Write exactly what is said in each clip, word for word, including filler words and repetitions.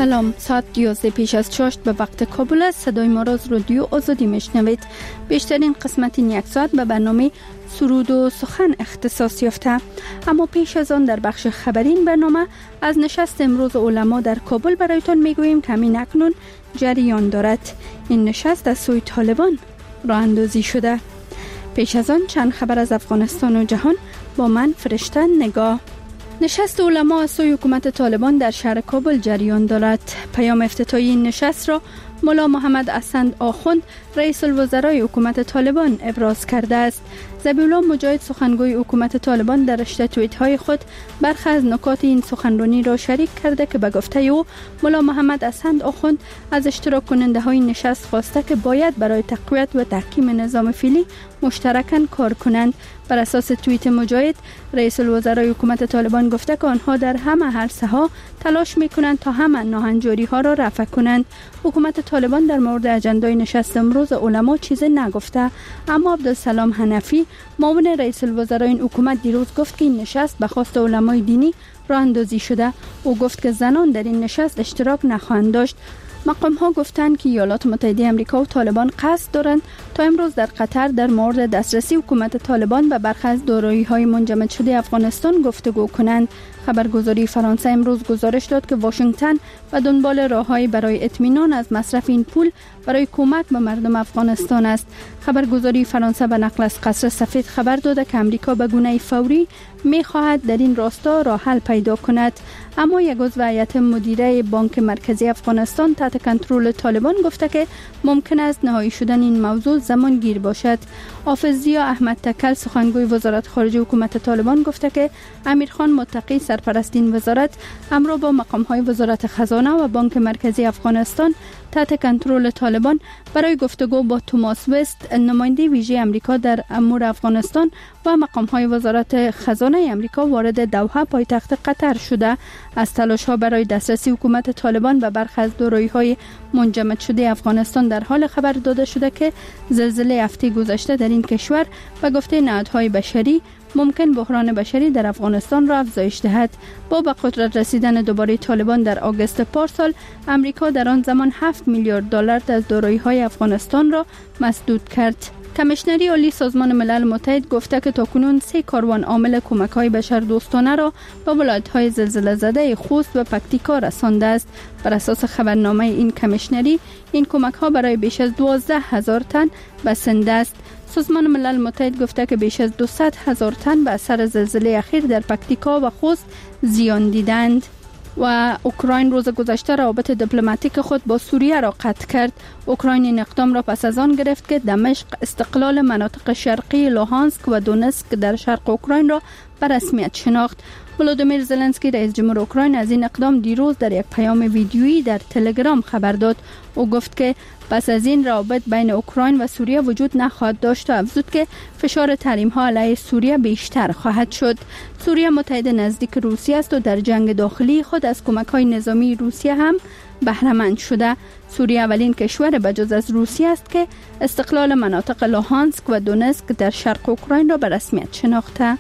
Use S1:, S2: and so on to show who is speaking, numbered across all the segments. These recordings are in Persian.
S1: سلام، ساعت یازده پیش از چاشت به وقت کابل است. صدای ما را از رادیو آزادی میشنوید. بیشترین قسمت این یک ساعت به برنامه سرود و سخن اختصاص یافته. اما پیش از آن در بخش خبری این برنامه از نشست امروز علما در کابل برایتان میگوییم که همین اکنون جریان دارد. این نشست از سوی طالبان راه اندازی شده. پیش از آن چند خبر از افغانستان و جهان با من فرشته نگاه. نشست علما از سوی حکومت طالبان در شهر کابل جریان دارد. پیام افتتاحی این نشست را مولا محمد اسند آخوند رئیس الوزرای حکومت طالبان ابراز کرده است. ذبیحالله مجاهد سخنگوی حکومت طالبان در رشته توییت های خود برخی از نکات این سخنرانی را شریک کرده که به گفته او مولا محمد اسند آخوند از اشتراک کننده های نشست خواسته که باید برای تقویت و تحکیم نظام فعلی مشترکاً کار کنند. بر اساس توییت مجاهد، رئیس الوزرای حکومت طالبان گفته که آنها در همه عرصه ها تلاش میکنند تا همه ناهنجاری ها را رفع کنند. حکومت طالبان در مورد اجندای نشست امروز علما چیزی نگفته، اما عبدالسلام حنفی معاون رئیس الوزرای این حکومت دیروز گفت که این نشست به خواست علمای دینی راه اندازی شده. او گفت که زنان در این نشست اشتراک نخواهند داشت. مقام ها گفتند که ایالات متحده آمریکا و طالبان قصد دارند تا امروز در قطر در مورد دسترسی حکومت طالبان به برخی از دارایی‌های منجمد شده افغانستان گفتگو کنند. خبرگزاری فرانسه امروز گزارش داد که واشنگتن به دنبال راه‌هایی برای اطمینان از مصرف این پول برای کمک به مردم افغانستان است. خبرگزاری فرانسه به نقل از قصر سفید خبر داده که امریکا به گونه فوری می‌خواهد در این راستا راه حل پیدا کند. اما یک عضو هیئت مدیره بانک مرکزی افغانستان تحت کنترل طالبان گفته که ممکن است نهایی شدن این موضوع زمان گیر باشد. حافظ ضیا احمد تکل سخنگوی وزارت خارجه حکومت طالبان گفته که امیرخان متقی سرپرست این وزارت همراه با مقام‌های وزارت خزانه و بانک مرکزی افغانستان تحت کنترل طالبان برای گفتگو با توماس وست نماینده ویژه امریکا در امور افغانستان و مقام‌های وزارت خزانه امریکا وارد دوحه پایتخت قطر شده. از تلاش‌ها برای دسترسی حکومت طالبان به برخی از دارایی‌های منجمد شده افغانستان در حال خبر داده شده که زلزله هفته گذشته در این کشور به گفته نهادهای بشری ممکن بحران بشری در افغانستان را افزایش دهد. با به قدرت رسیدن دوباره طالبان در آگوست پارسال، امریکا در آن زمان هفت میلیارد دلار از دارایی‌های افغانستان را مسدود کرد. کمیشنری عالی سازمان ملل متحد گفته که تاکنون سه کاروان عامل کمک‌های بشردوستانه را به ولایت‌های زلزله زده خوست و پکتیکا رسانده است. بر اساس خبرنامه این کمیشنری، این کمک‌ها برای بیش از دوازده هزار تن بسنده است. سازمان ملل متحد گفته که بیش از دویست هزار تن به اثر زلزله اخیر در پکتیکا و خوست زیان دیدند. و اوکراین روز گذشته روابط دیپلماتیک خود با سوریه را قطع کرد. اوکراین این اقدام را پس از آن گرفت که دمشق استقلال مناطق شرقی لوهانسک و دونسک در شرق اوکراین را به رسمیت شناخت. ولودیمیر زلنسکی رئیس جمهور اوکراین از این اقدام دیروز در یک پیام ویدیویی در تلگرام خبر داد. او گفت که پس از این روابط بین اوکراین و سوریه وجود نخواهد داشت و افزود که فشار تحریم ها علیه سوریه بیشتر خواهد شد. سوریه متحد نزدیک روسیه است و در جنگ داخلی خود از کمک های نظامی روسیه هم بهره مند شده. سوریه اولین کشور بجز از روسیه است که استقلال مناطق لوهانسک و دونسک در شرق اوکراین را به رسمیت شناخته.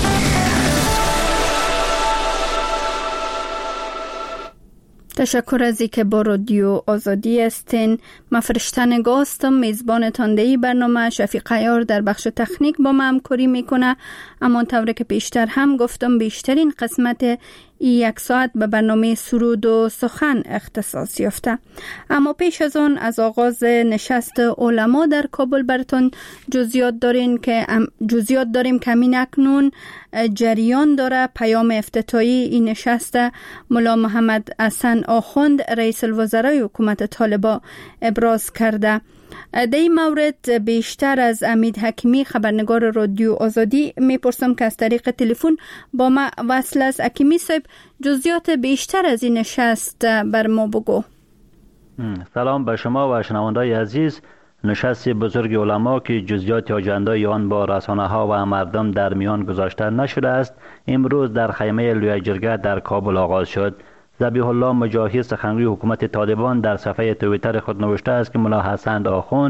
S1: تشکر از اینکه با رادیو آزادی هستین. من فرشته نگاه هستم، میزبان تاندهی برنامه. شفیق عیار در بخش تکنیک با من همکاری میکنه. اما طوری که پیشتر هم گفتم بیشترین قسمت یک ساعت به برنامه سرود و سخن اختصاص یافته. اما پیش از آن از آغاز نشست علما در کابل براتون جزئیات دارین که جزئیات داریم که همین اکنون جریان داره. پیام افتتاحی این نشست مولا محمد اسند آخوند رئیس الوزرای حکومت طالبان ابراز کرده. در این مورد بیشتر از امید حکیمی خبرنگار رادیو آزادی میپرسم که از طریق تلفن با ما وصل است. حکیمی صاحب، جزئیات بیشتر از این نشست بر ما بگو.
S2: سلام به شما و شنوندگان عزیز. نشست بزرگ علما که جزئیات آجندای آن با رسانه ها و مردم در میان گذاشته نشده است، امروز در خیمه لوی جرگه در کابل آغاز شد. ذبیحالله مجاهد سخنگوی حکومت طالبان در صفحه توییتر خود نوشته است که مولا اسند آخوند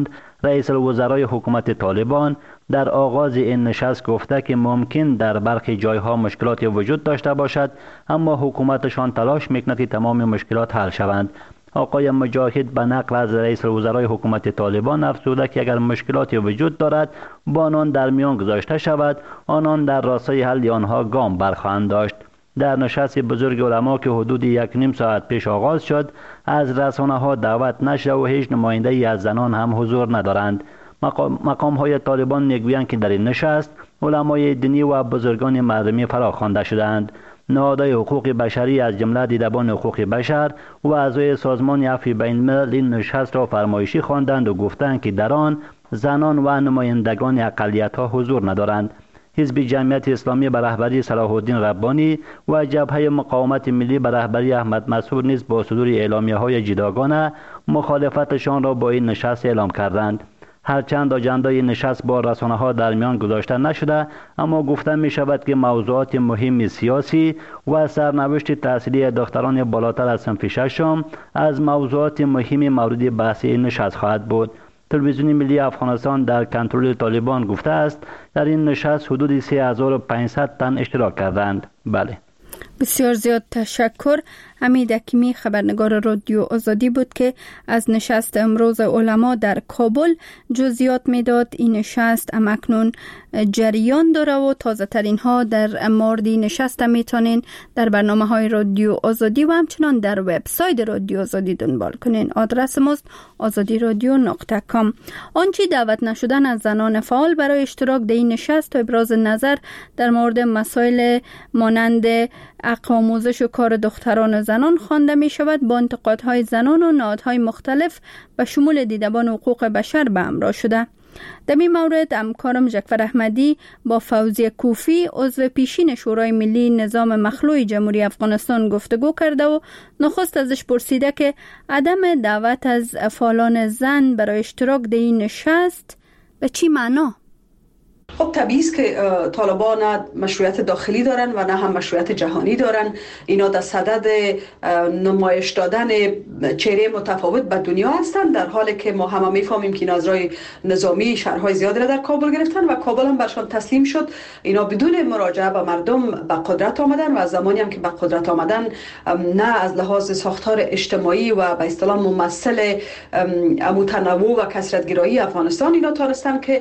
S2: رئیس الوزرای حکومت طالبان در آغاز این نشست گفته که ممکن در برخی جایها مشکلاتی وجود داشته باشد، اما حکومتشان تلاش میکند که تمام مشکلات حل شوند. آقای مجاهد به نقل از رئیس الوزرای حکومت طالبان افزوده که اگر مشکلاتی وجود دارد با آنان در میان گذاشته شود، آنان در راستای حل آنها گام برخواهند داشت. در نشست بزرگ علما که حدود یک نیم ساعت پیش آغاز شد، از رسانه ها دعوت نشده و هیچ نماینده ای از زنان هم حضور ندارند. مقام, مقام های طالبان میگویند که در این نشست علمای دینی و بزرگان مردمی فرا خوانده شدند. نهادهای حقوق بشری از جمله دیدبان حقوق بشر و اعضای سازمان عفو بین الملل این نشست را فرمایشی خواندند و گفتند که در آن زنان و نمایندگان اقلیت‌ها حضور ندارند. حزب جمعیت اسلامی به رهبری صلاح الدین ربانی و جبهه مقاومت ملی به رهبری احمد مسعود نیز با صدور اعلامیه‌های جداگانه مخالفتشان را با این نشست اعلام کردند. هرچند اجندای نشست با رسانه ها در میان گذاشته نشده، اما گفته می شود که موضوعات مهم سیاسی و سرنوشت تحصیلی دختران بالاتر از صنف ششم از موضوعات مهم مورد بحث این نشست خواهد بود. تلویزیون ملی افغانستان در کنترل طالبان گفته است در این نشست حدود سه هزار و پانصد تن اشتراک کردند. بله.
S1: بسیار زیاد تشکر. حمید حکیمی خبرنگار رادیو آزادی بود که از نشست امروز علما در کابل جزئیات میداد. این نشست اکنون جریان داره و تازه ترین ها در مورد نشست میتونین در برنامه های رادیو آزادی و همچنان در وبسایت رادیو آزادی دنبال کنین. آدرس ماست آزادی رادیو نقطه کام. آنچه دعوت نشدن از زنان فعال برای اشتراک در این نشست و ابراز نظر در مورد مسائل مانند حق آموزش و کار دختران و زنان خوانده می شود، با انتقادهای زنان و نهادهای مختلف به شمول دیدبان حقوق بشر به همراه شده. در این مورد همکارم جعفر احمدی با فوزیه کوفی عضو پیشین شورای ملی نظام مخلوع جمهوری افغانستان گفتگو کرده و نخست ازش پرسیده که عدم دعوت از فعالان زن برای اشتراک در این نشست به چی معنا؟
S3: خب طبیعی است که طالبان نه مشروعیت داخلی دارن و نه هم مشروعیت جهانی دارن. اینا در صدد نمایش دادن چهره متفاوت به دنیا هستند، در حالی که ما همه میفهمیم که اینا از راه نظامی شهرهای زیادی را در کابل گرفتن و کابل هم برشان تسلیم شد. اینا بدون مراجعه به مردم به قدرت آمدن و از زمانی هم که به قدرت آمدن نه از لحاظ ساختار اجتماعی و به اصطلاح ممثل متنوع و کثرت‌گرایی افغانستان اینا تونستن که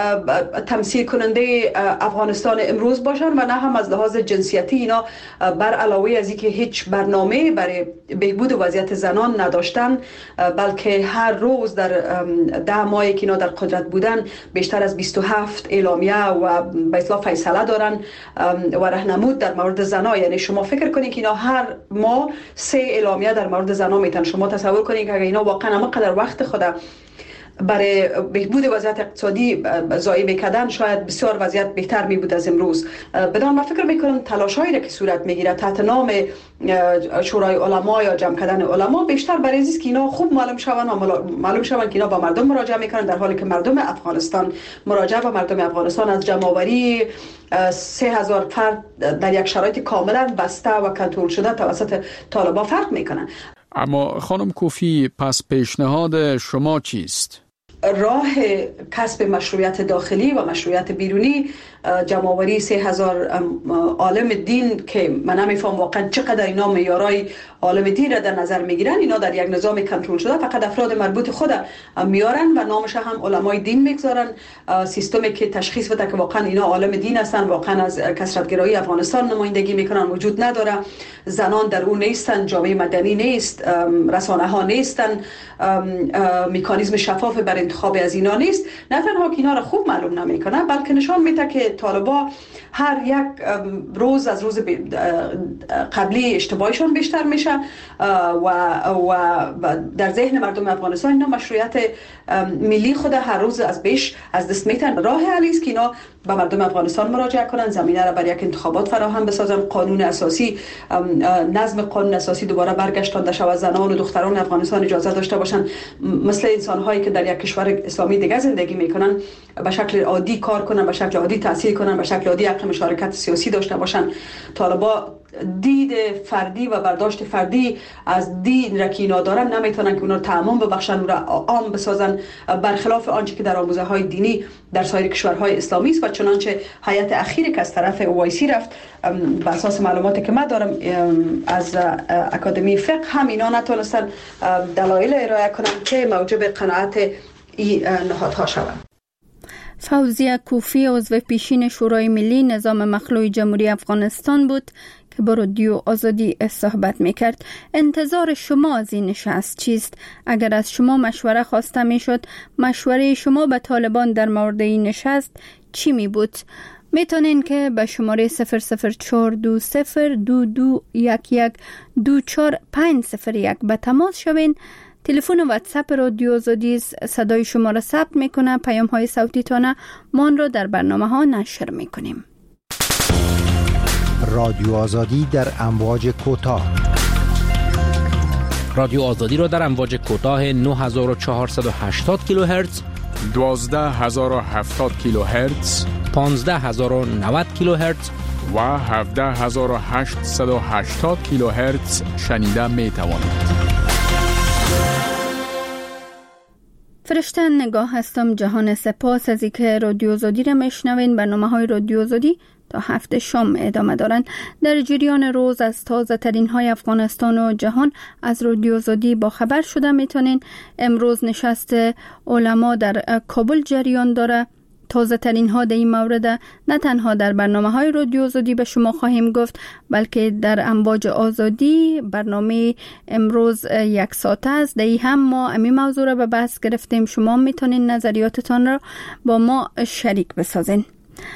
S3: تمثیل کننده افغانستان امروز باشن و نه هم از لحاظ جنسیتی اینا بر علاوه از اینکه هیچ برنامه برای بهبود وضعیت زنان نداشتن، بلکه هر روز در ده ماهی که اینا در قدرت بودن بیشتر از بیست و هفت اعلامیه و به اصطلاح فیصله دارن و راهنمود در مورد زنا. یعنی شما فکر کنید که اینا هر ماه سه اعلامیه در مورد زنا میتن. شما تصور کنید که اگه اینا واقعا همقدر وقت خود برای بهبود وضعیت اقتصادی ضایع میکردن، شاید بسیار وضعیت بهتر می بود از امروز. بدان من فکر میکنم تلاشایی را که صورت میگیره تحت نام شورای علما یا جمع کردن علما بیشتر برای اینه که اینا خوب معلوم شون و معلوم شون که اینا با مردم مراجعه میکنن، در حالی که مردم افغانستان مراجعه با مردم افغانستان از جمع‌آوری سه هزار فرد در یک شرایط کاملا بسته و کنترل شده توسط طالبان فرق میکنن.
S4: اما خانم کوفی، پس پیشنهاد شما چیست؟
S3: راه کسب مشروعیت داخلی و مشروعیت بیرونی جمع‌آوری سه هزار عالم دین که من نمیفهم واقعا چقدر اینا معیارای عالم دین را در نظر میگیرن. اینا در یک نظام کنترل شده فقط افراد مربوط خود میارن و نامش هم علمای دین میگذارن. سیستمی که تشخیص بده که واقعا اینا عالم دین هستن، واقعا از کثرت‌گرایی افغانستان نمایندگی میکنن وجود نداره. زنان در اون نیستن، جامعه مدنی نیست، رسانه ها نیستن، مکانیزم شفاف بر انتخاب از اینا نیست. نه تنها که اینا را خوب معلوم نمیکنه، بلکه نشان میده که طالبا هر یک روز از روز قبلی اشتباهشون بیشتر میشه و و در ذهن مردم افغانستان اینا مشروعیت ملی خود هر روز از بیش از دست میتن. راه حلی است که اینا به مردم افغانستان مراجعه کنن، زمینه را برای یک انتخابات فراهم بسازن، قانون اساسی، نظم قانون اساسی دوباره برگشتانده شود، زنان و دختران افغانستان اجازه داشته باشن مثل انسان هایی که در یک کشور اسلامی دیگه زندگی میکنن به شکل عادی کار کنن، به شکل عادی تحصیل کنن، به شکل عادی حق مشارکت سیاسی داشته باشن. طالبا دید فردی و برداشت فردی از دین را که اینا دارن نمیتونن که اونا رو تعمیم ببخشن و عام بسازن، برخلاف آنچه که در آموزه های دینی در سایر کشورهای اسلامی است. و چنانچه هیئت اخیری که از طرف اوایسی رفت، بر اساس معلوماتی که من دارم از اکادمی فقه، هم اینا نتونستن دلایل ارائه کنن که موجب قناعت این نهادها شوند.
S1: فوزیه کوفی عضو پیشین شورای ملی نظام مخلوع جمهوری افغانستان بود که با رادیو آزادی صحبت میکرد. انتظار شما از این نشست چیست؟ اگر از شما مشوره خواسته میشد، مشوره شما به طالبان در مورد این نشست چی می بود؟ میتونین که به شماره صفر صفر چهار دو صفر دو دو یک یک دو چهار پنج صفر یک به تماس شوین. تلفن و واتساپ رادیو آزادی صدای شما را ثبت میکنه. پیام های صوتی تانه ما را در برنامه ها نشر میکنیم.
S5: رادیو آزادی در امواج کوتاه.
S6: رادیو آزادی را در امواج کوتاه نه هزار و چهارصد و هشتاد کیلوهرتز،
S4: دوازده هزار و هفتاد کیلوهرتز،
S6: پانزده هزار و نود کیلوهرتز
S4: و هفده هزار و هشتصد و هشتاد کیلوهرتز شنیده می توانید.
S1: فرشته نگاه هستم. جهان سپاس از اینکه رادیو آزادی را میشنوین. برنامه های رادیو آزادی تا هفت شام ادامه دارن. در جریان روز از تازه ترین های افغانستان و جهان از رادیو آزادی با خبر شده میتونین. امروز نشست علما در کابل جریان داره. تازه ترین ها در این مورد نه تنها در برنامه های رادیو آزادی به شما خواهیم گفت، بلکه در امواج آزادی برنامه امروز یک ساعته است. در این هم ما امی موضوع را به بحث گرفتیم. شما میتونین نظریاتتان را با ما شریک بسازین.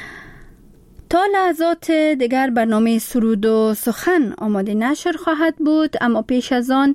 S1: تا لحظات دیگر برنامه سرود و سخن آماده نشر خواهد بود، اما پیش از آن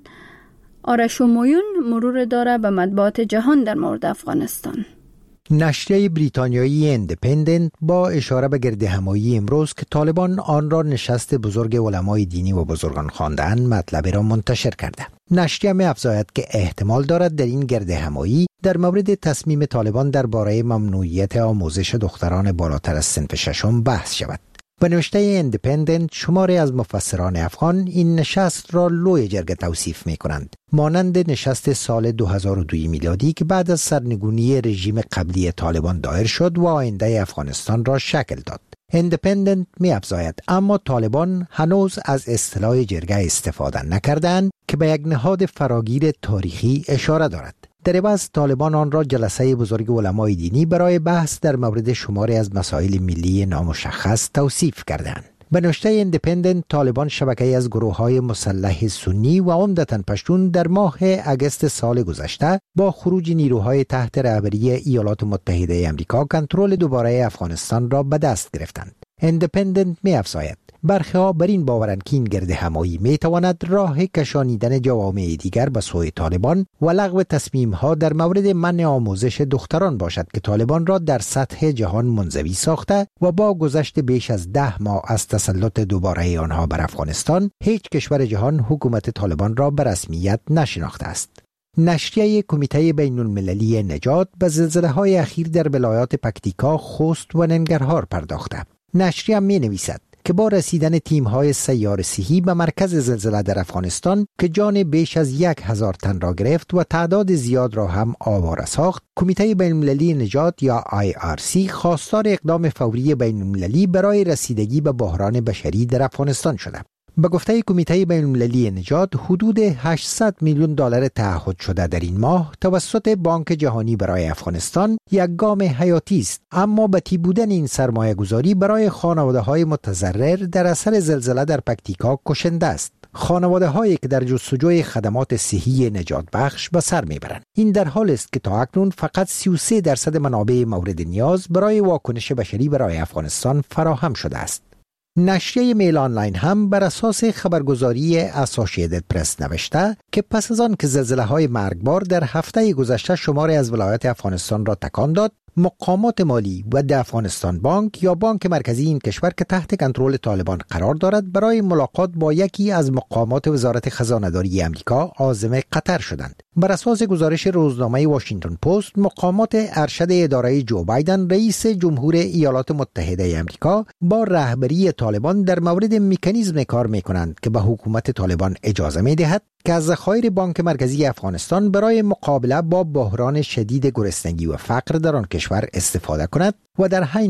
S1: آرش و مویون مرور داره به مطبوعات جهان در مورد افغانستان.
S5: نشریه بریتانیایی اندیپندنت با اشاره به گردهمایی امروز که طالبان آن را نشست بزرگ علمای دینی و بزرگان خواندند مطلب را منتشر کرده. نشریه می افزاید که احتمال دارد در این گردهمایی در مورد تصمیم طالبان درباره ممنوعیت آموزش دختران بالاتر از صنف ششم بحث شود. به نوشته اندیپندنت شماری از مفسران افغان این نشست را لوی جرگه توصیف می کنند، مانند نشست سال دو هزار و دو میلادی که بعد از سرنگونی رژیم قبلی طالبان دایر شد و آینده افغانستان را شکل داد. اندیپندنت می افزاید اما طالبان هنوز از اصطلاح جرگه استفاده نکردند که به یک نهاد فراگیر تاریخی اشاره دارد. در عوض طالبان آن را جلسه بزرگ علمای دینی برای بحث در مورد شماری از مسائل ملی نامشخص توصیف کردند. به نوشته اندیپندنت طالبان شبکه‌ای از گروه‌های مسلح سنی و عمدتاً پشتون در ماه اگست سال گذشته با خروج نیروهای تحت رهبری ایالات متحده آمریکا کنترل دوباره افغانستان را به دست گرفتند. اندیپندنت می‌افزاید برخی‌ها بر این باورند که این گردهمایی می‌تواند راه کشانیدن جوامع دیگر به سوی طالبان و لغو تصمیم‌ها در مورد منع آموزش دختران باشد که طالبان را در سطح جهان منزوی ساخته و با گذشت بیش از ده ماه از تسلط دوباره آنها بر افغانستان هیچ کشور جهان حکومت طالبان را به رسمیت نشناخته است. نشریه کمیته بین المللی نجات به زلزله‌های اخیر در ولایات پکتیکا، خوست و ننگرهار پرداخته. نشریه می‌نویسد که با رسیدن تیم‌های سیاره‌سیهی به مرکز زلزله در افغانستان که جان بیش از یک هزار تن را گرفت و تعداد زیاد را هم آواره ساخت، کمیته بین‌المللی نجات یا آی آر سی خواستار اقدام فوری بین‌المللی برای رسیدگی به بحران بشری در افغانستان شده. به گفته کمیته بین‌المللی نجات حدود هشتصد میلیون دلار تعهد شده در این ماه توسط بانک جهانی برای افغانستان یک گام حیاتی است، اما بتی بودن این سرمایه گذاری برای خانواده های متضرر در اثر زلزله در پکتیکا کشنده است. خانواده هایی که در جستجوی خدمات صحی نجات بخش به سر میبرند. این در حال است که تا اکنون فقط سی و سه درصد منابع مورد نیاز برای واکنش بشری برای افغانستان فراهم شده است. نشریه میل آنلاین هم بر اساس خبرگزاری اسوسییتد پرس نوشته که پس از آن که زلزله‌های مرگبار در هفته گذشته شماری از ولایات افغانستان را تکان داد، مقامات مالی و د افغانستان بانک یا بانک مرکزی این کشور که تحت کنترل طالبان قرار دارد برای ملاقات با یکی از مقامات وزارت خزانه‌داری آمریکا عازم قطر شدند. بر اساس گزارش روزنامه واشنگتن پست، مقامات ارشد اداره جو بایدن رئیس جمهور ایالات متحده آمریکا با رهبری طالبان در مورد مکانیزم کار می‌کنند که به حکومت طالبان اجازه می‌دهد که از ذخایر بانک مرکزی افغانستان برای مقابله با بحران شدید گرسنگی و فقر در آن کشور استفاده کند و در حین